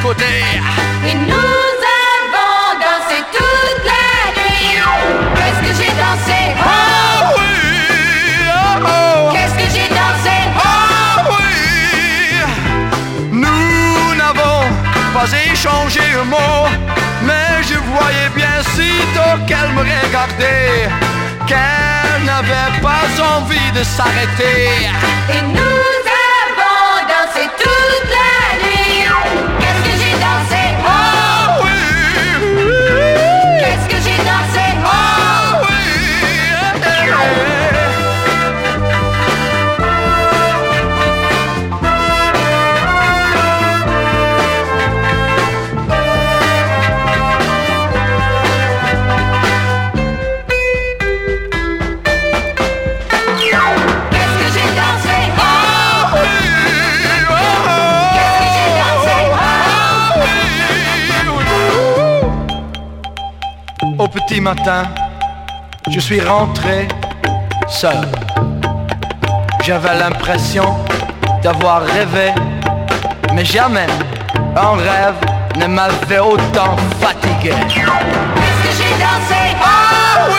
côté. Et nous avons dansé toute la nuit. Qu'est-ce que j'ai dansé? Oh oui, oh, oh. Qu'est-ce que j'ai dansé? Oh oui. Nous n'avons pas échangé un mot, mais je voyais bien sitôt qu'elle me regardait, qu'elle n'avait pas envie de s'arrêter. Et nous avons dansé toute la nuit. Qu'est-ce que j'ai dansé? Oh oui. Qu'est-ce que j'ai dansé? Oh oui. Qu'est-ce que j'ai dansé? Oh oui. Oh, oh. Qu'est-ce que j'ai dansé? Au petit matin, je suis rentré seul. J'avais l'impression d'avoir rêvé, mais jamais un rêve ne m'avait autant fatigué. Qu'est-ce que j'ai dansé? Oh